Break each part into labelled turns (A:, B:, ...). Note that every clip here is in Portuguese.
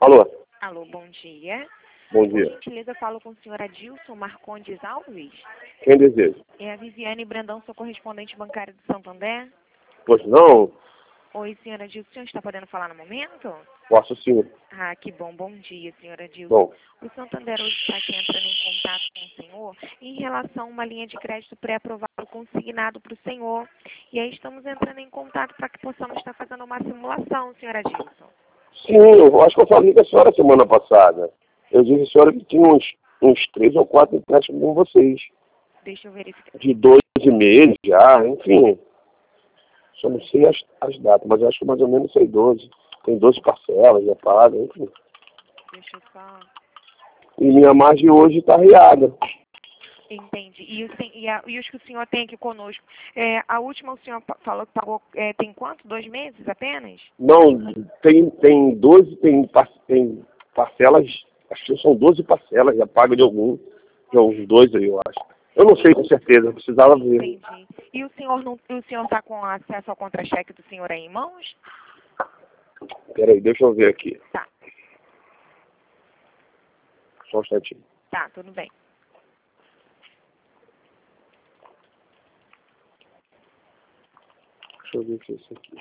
A: Alô?
B: Alô, bom dia.
A: Bom
B: Por
A: dia.
B: gentileza, eu falo com o senhor Adilson Marcondes Alves.
A: Quem deseja?
B: É a Viviane Brandão, sou correspondente bancária do Santander.
A: Pois não?
B: Oi, senhora Adilson, o senhor está podendo falar no momento?
A: Posso sim.
B: Ah, que bom. Bom dia, senhora Adilson.
A: Bom,
B: O Santander hoje está aqui entrando em contato com o senhor em relação a uma linha de crédito pré-aprovado consignado para o senhor. E aí estamos entrando em contato para que possamos estar fazendo uma simulação, senhora Adilson.
A: sim, eu acho que eu falei com a senhora semana passada. Eu disse à senhora que tinha uns 3 ou 4 empréstimos com vocês.
B: Deixa eu verificar.
A: De 12 meses já, enfim. Só não sei as datas, mas eu acho que mais ou menos sei 12. Tem 12 parcelas, já paga, enfim.
B: Deixa eu só...
A: E minha margem hoje está riada.
B: Entendi. E os que o senhor tem aqui conosco, a última o senhor falou que pagou, tem quanto? 2 meses apenas?
A: Não, tem 12, tem parcelas, acho que são 12 parcelas, já paga de algum, de uns 2 aí, eu acho. Eu não sei com certeza, eu precisava ver.
B: Entendi. E o senhor está com acesso ao contra-cheque do senhor aí em mãos?
A: Peraí, deixa eu ver aqui.
B: Tá,
A: Só um instantinho.
B: tá, tudo bem.
A: Deixa eu ver o que é isso aqui.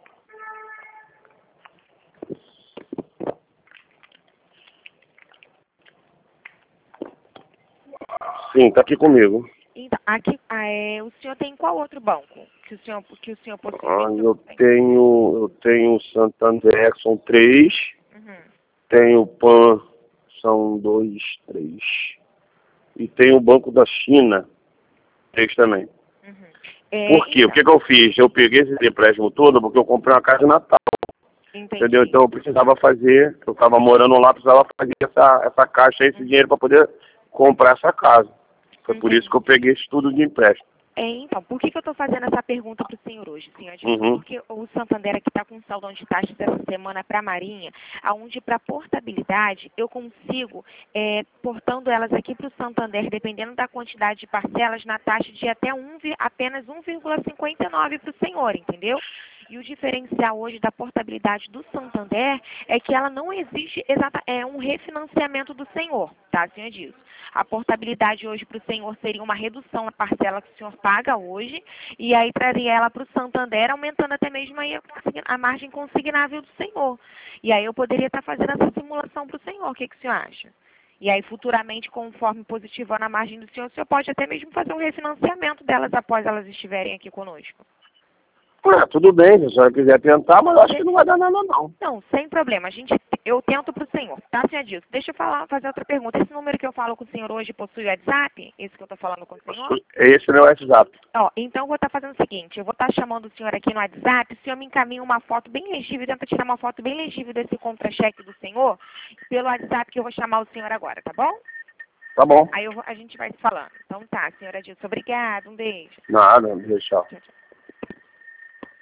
A: Sim, tá aqui comigo.
B: Então, aqui, o senhor tem qual outro banco que o senhor possui?
A: Eu tenho o Santander, são 3.
B: Uhum.
A: Tenho o PAN, são 2, 3. E tenho o Banco da China, 3 também.
B: Uhum.
A: Por quê? O que eu fiz? Eu peguei esse empréstimo todo porque eu comprei uma casa de Natal.
B: Entendi.
A: Entendeu? Então eu precisava fazer, eu estava morando lá, precisava fazer essa caixa, esse dinheiro para poder comprar essa casa. Foi por isso que eu peguei esse tudo de empréstimo.
B: Então, por que eu estou fazendo essa pergunta para o senhor hoje, senhor Adilson?
A: Uhum.
B: Porque o Santander aqui está com um saldão de taxas essa semana para a Marinha, onde para portabilidade eu consigo, portando elas aqui para o Santander, dependendo da quantidade de parcelas, na taxa de até apenas 1,59 para o senhor, entendeu? E o diferencial hoje da portabilidade do Santander é que ela não exige um refinanciamento do senhor, tá, senhor Adilson? A portabilidade hoje para o senhor seria uma redução na parcela que o senhor paga hoje, e aí traria ela para o Santander, aumentando até mesmo aí a margem consignável do senhor. E aí eu poderia estar fazendo essa simulação para o senhor, o que o senhor acha? E aí, futuramente, conforme positivando a margem do senhor, o senhor pode até mesmo fazer um refinanciamento delas após elas estiverem aqui conosco.
A: Tudo bem, se a senhora quiser tentar, mas eu acho que não vai dar nada não.
B: Não, sem problema. Eu tento para o senhor, tá, senhor Adilson? Deixa eu fazer outra pergunta. Esse número que eu falo com o senhor hoje possui WhatsApp? Esse que eu estou falando com o senhor?
A: Esse é meu WhatsApp.
B: Então eu vou estar fazendo o seguinte, eu vou estar chamando o senhor aqui no WhatsApp, o senhor me encaminha uma foto bem legível, tenta tirar uma foto bem legível desse contra-cheque do senhor, pelo WhatsApp que eu vou chamar o senhor agora, tá bom?
A: Tá bom.
B: Aí a gente vai se falando. Então tá, senhora Adilson, obrigada, um beijo.
A: Nada, deixa.
B: Tchau, tchau.